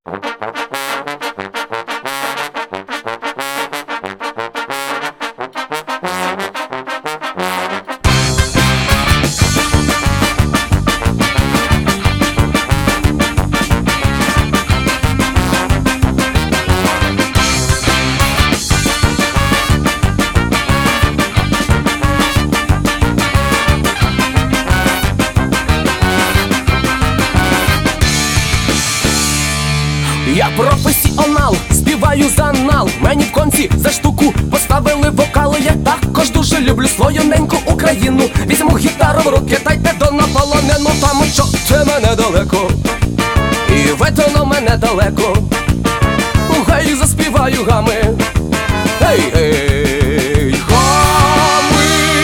Я професіонал, співаю за нал. Мені в конці за штуку поставили вокали. Я також дуже люблю свою неньку Україну. Візьму гітару в руки, та йде до наполонену. Там чути мене далеко, і ветено мене далеко. Гей, заспіваю гами. Гей, гей, гами.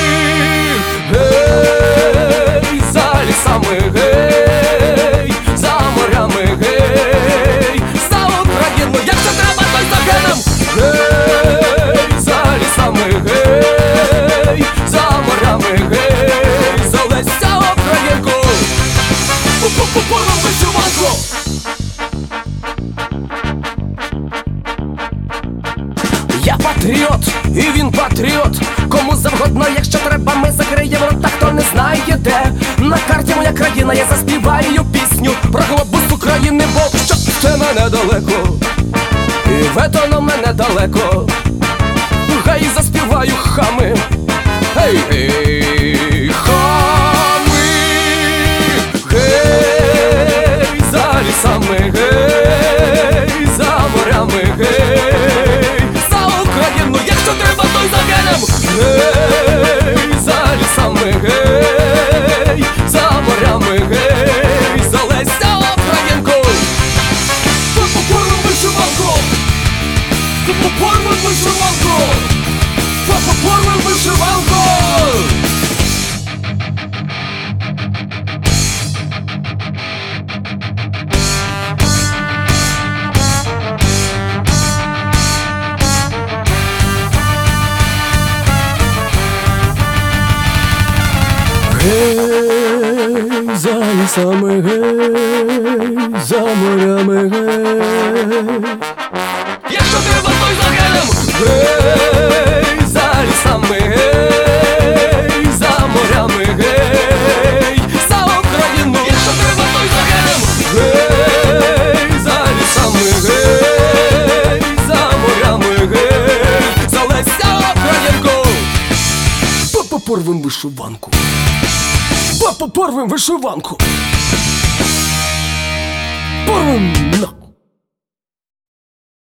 Гей, за лісами, гей, за морями, гей, за Україну, якщо треба, то й за геном. Гей, за лісами, гей, за морями, гей, за Леся Українку. Порвем вишиванку. Я патріот, і він патріот. Кому завгодно, якщо треба, ми закриємо рота. Хто не знає де на карті моя країна, я заспіваю пісню про глобус України. Бо що ти мене далеко, і ветено мене далеко. Гей, заспіваю хами. Гей, гей, хами. Гей, за лісами, гей, за морями, гей, за Україну, якщо треба, то й за геном. Гей, за лісами, гей, за морями, гей, за Леся Українку. Порвем вишиванку. Порвем вишиванку. Порвем вишиванку. Гей, за лісами, гей, за морями, гей, якщо треба, то й за геном. Гей, за лісами, гей, за морями, гей, за Україну, якщо треба, то й за геном. Гей, за лісами, гей, за морями, гей, за Леся Українку. Порвем вишиванку. Порвем вишиванку. Порвем.